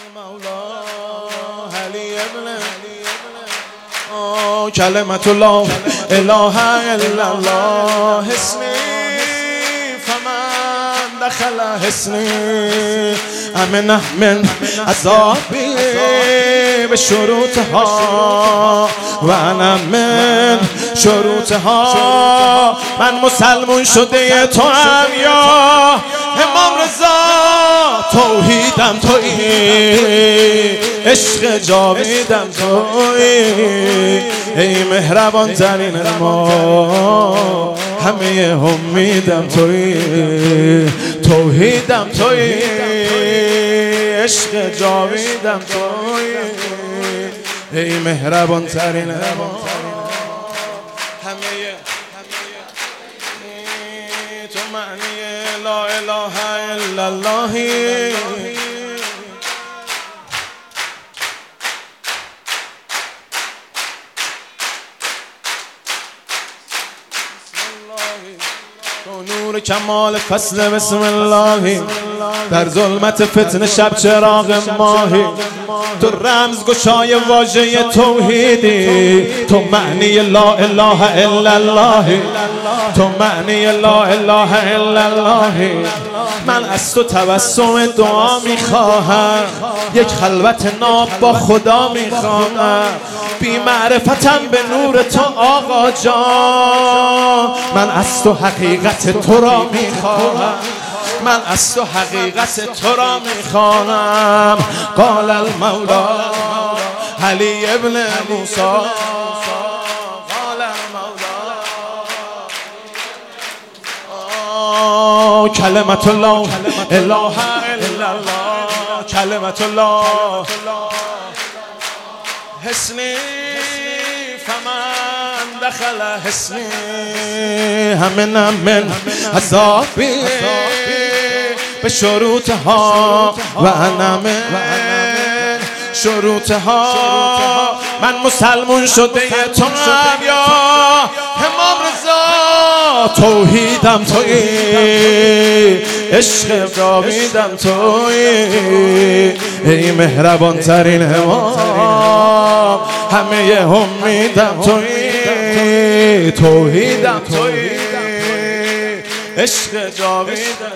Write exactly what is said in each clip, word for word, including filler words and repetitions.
المولا علی ابن کلمت الله اله الا الله حسنی فمن دخل حسنی امن من عذابی به شروطها و انا من شروطها. من مسلمون شده تو هم یا امام رضا، توحیدم تویی، عشق جاویدم تویی، ای مهربان ترین ما، همه امیدم تویی، توحیدم تویی، عشق جاویدم تویی، ای مهربان ترین ما، همه تو معنی لا اله الا الله. تو نور کمال فصل بسم الله، در ظلمت فتنه شب چراغ ماهی، تو رمز گشای واژه توحیدی، تو معنی لا اله الا الله، تو معنی لا اله الا الله. من از تو تبسم دعا میخواهم، یک خلوت ناب با خدا میخواهم، بی معرفتم به نور تو آقا جان. من از تو حقیقت تو را میخواهم، من از تو حقیقت تو را میخوانم. قال المولا علی ابن موسی، قال المولا کلمت الله اله الا الله، کلمت الله حسنی فمن دخل حسنی همن من عذابی به شروطها و انا من شروطها. من مسلمون شده تو هم یا امام رضا، توحیدم تویی، عشق جاویدم تویی، ای مهربان ترین ما، همه امیدم تویی، توحیدم تویی، عشق جاویدم.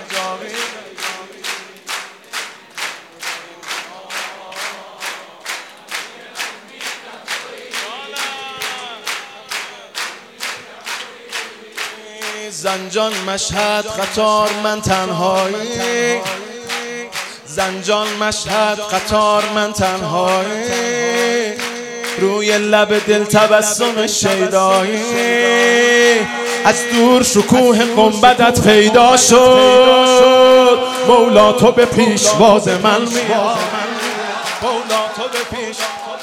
زنجان مشهد قطار من تنهایی، زنجان مشهد قطار من تنهایی، روی لب دل تبسم شیدایی، از دور شکوه گنبدت پیدا شد، مولا تو به پیشواز من میاد، مولا تو به پیش.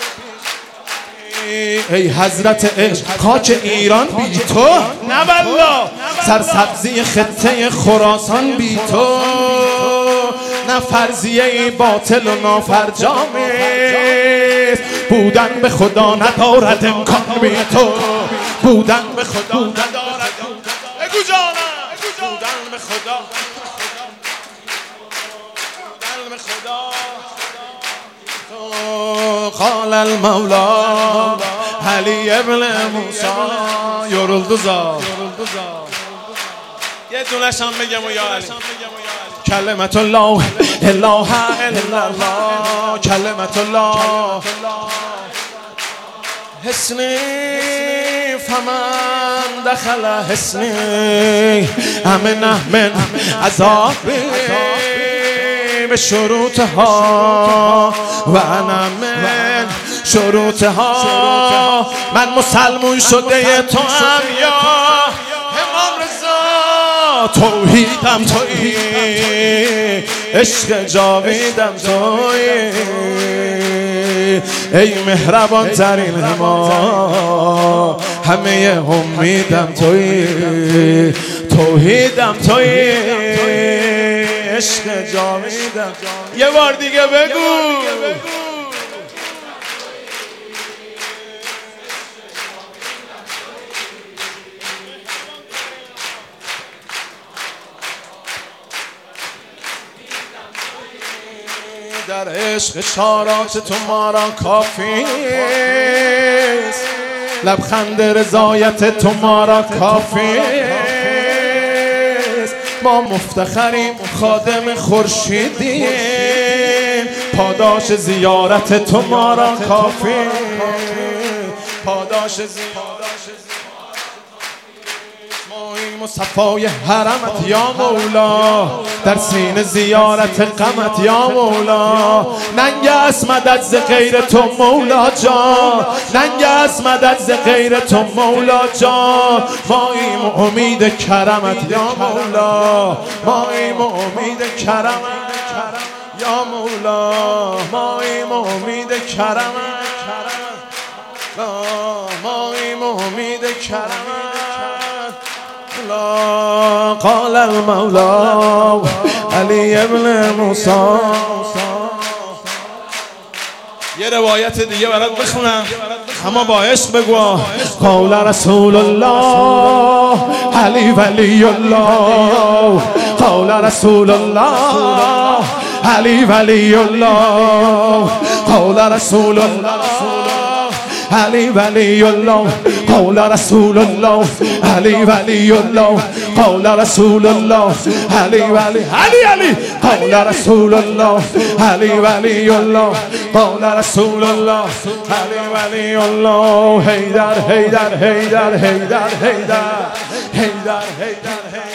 ای حضرت عشق خاک ایران بی تو، نه والله سرسبزی خطه خراسان بی تو، نه فرضیه ای باطل و نافرجامیست، بودن به خدا ندارد امکان بی تو، بودن به خدا ندارد امکان. بگو جانم بودن به خدا، بودن به خدا. قال المولا علی ابن موسی یورالدوزا، یه دونش هم بگم و یا علی. کلمت الله اله الا الله، کلمت الله حسنی فمن دخل حسنی امن من عذابی به شروطها و انا من شروطها. من مسلمون شده تو هم یا امام رضا، توحیدم تویی، عشق جاویدم تویی، ای مهربان ترین ما، همه امیدم تویی، توحیدم تویی، عشق جاویدم. یه بار دیگه بگو. در عشق اشارات تو ما را کافی است، لبخند رضایت تو ما را کافی است. ما مفتخریم خادم خورشیدیم، پاداش زیارت تو ما را کافی، پاداش زیارت ماییم و صفای حرمت یا مولا، در سینه زیارت غمت یا مولا. ننگ از مدد ز غیر تو مولا جان، ننگ از مدد ز غیر تو مولا جان. ماییم و امید کرمت یا مولا، ماییم و امید کرمت یا مولا، ماییم و امید کرمت، ماییم و امید کرمت. قال المولا علی ابن موسی. یه روایت دیگه برات بخونم اما با عشق بگو. قال رسول الله علی ولی الله، قال رسول الله علی ولی الله، قال رسول الله علی ولی الله، قول رسول الله علی ولی الله، قول رسول الله علی ولی علی علی، قول رسول الله علی ولی الله، قول رسول الله علی ولی الله. حیدر حیدر حیدر حیدر حیدر حیدر حیدر